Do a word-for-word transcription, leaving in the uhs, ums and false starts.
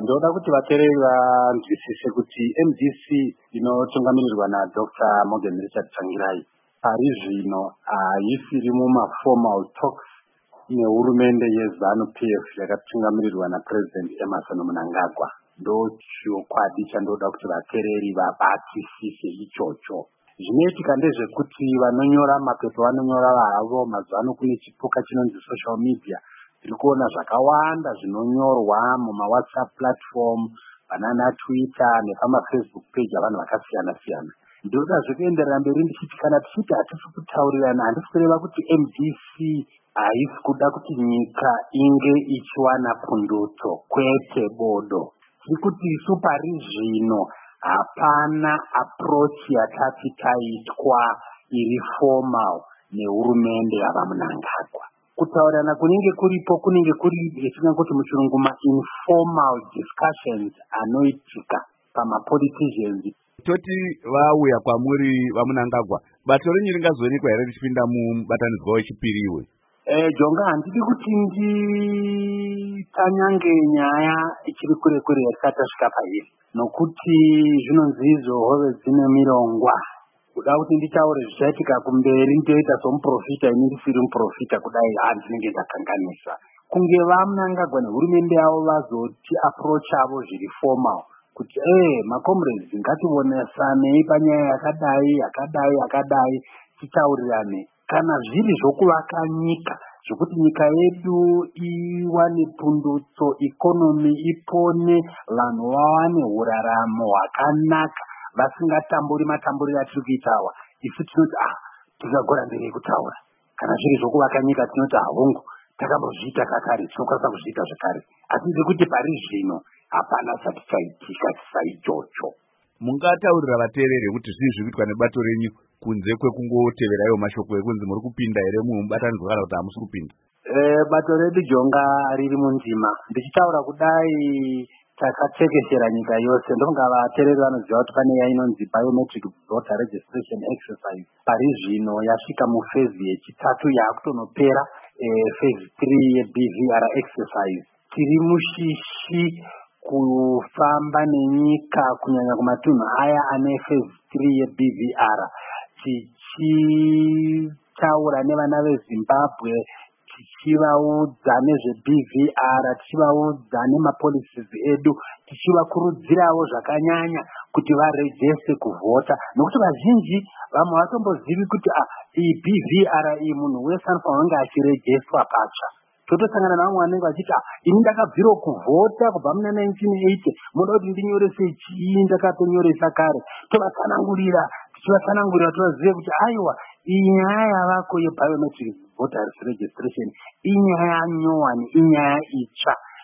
ndoda kuti vateereri vanzwisise kuti M D C inotungamirirwa naDr Morgan Richard Tsvangirai pari zvino haisiri mumaformal talks nehurumende yeZANU-P F yakatungamirirwa naPresident Emmerson Mnangagwa. Ndochokwadi chandoda kuti vateereri vabatisise ichocho. Zvinoitika ndezvekuti vanonyora mapepa vanonyora havo mazuva kune chipuka chinonzi social media. Tiri kuona zvakawanda zvinonyorwa muma-WhatsApp platform, banana Twitter nepama-Facebook page avanhu vakasiyana siyana. Ndoda zvekuenderera mberi ndichiti kana tichiti hatisi kutaurirana handisi kureva kuti M D C haisi kuda kuti nyika inge ichiwana pundutso, kwete bodo. Tiri kuti isu pari zvino hapana approach yatati taitwa iri formal nehurumende yavaMnangagwa. Kutaurirana kunenge kuripo kunenge kuri kuti muchirungu ma-informal discussions anoitika pama-politicians. Toti vauya kwamuri vaMnangagwa, bato renyu ringazoonekwa here richipinda mubatanidzwa wechipiri iwe? Eh, Jonga, handidi kuti nditanyange nyaya ichiri kure kure yasati tasvika pairi. Nokuti zvinonzi idzo hove dzine mirongwa. Kuda kuti nditaure zvichaitika kumberi ndoita somuprofita ini ndisiri muprofita kudai handinenge ndakanganisa. Kunge vaMnangagwa nehurumende yavo vazoti approach avo zviri formal kuti eh macomrades ngationesanei panyaya yakadai yakadai yakadai titaurirane. Kana zviri zvokuvaka nyika zvokuti nyika yedu iwane pundutso, ikonomi ipone, vanhu vawane huraramo hwakanaka vasingatamburi matamburiro atiri kuitawa, isu tinoti ah tingagora mberi kutaura. Kana zviri zvokuvaka nyika tinoti ahongu takambozviita kakare, tinokwanisa kuzviita zvakare. Asi ndiri pari zvino hapana chati chaitika chisaichocho. Mungataurira vateereri kuti zvii zviri kuitwa nebato renyu kunze kwekungotevera iwo mashoko ekunzi muri kupinda here mubatanidzwa kana kuti hamusi kupinda? Eh, bato redu Jonga riri mundima. Ndichitaura kudai takatekeshera nyika yose. Ndonga vateereri vanoziva kuti pane yainonzi biometric voter registration exercise. Pari zvino yasvika mufezi yechitatu yakutonopera eh, phase three ye-B V R exercise. Tiri mushishi kufamba nenyika kunyanya kumatunhu aya ane phase three ye-B V R. Tichitaura nevana veZimbabwe, tichivaudza nezve-B V R, tichivaudza nemapolicies edu, tichivakurudzirawo zvakanyanya kuti varejeste kuvhota. Nokuti vazhinji vamwe vatombozivi kuti ah, iyi B V R iyi munhu wese anofanira kunge achirejestwa patsva. Totosangana navamwe vanenge vachiti ah, ini ndakabvira kuvhota kubva muna nineteen eighty, munoda kuti ndinyorese chii ndakatonyoresa kare. Tovatsanangurira tichivatsanangurira tovazive kuti aiwa iyi nyaya yavako yebiometric voter registration inyaya nyowani, inyaya itsva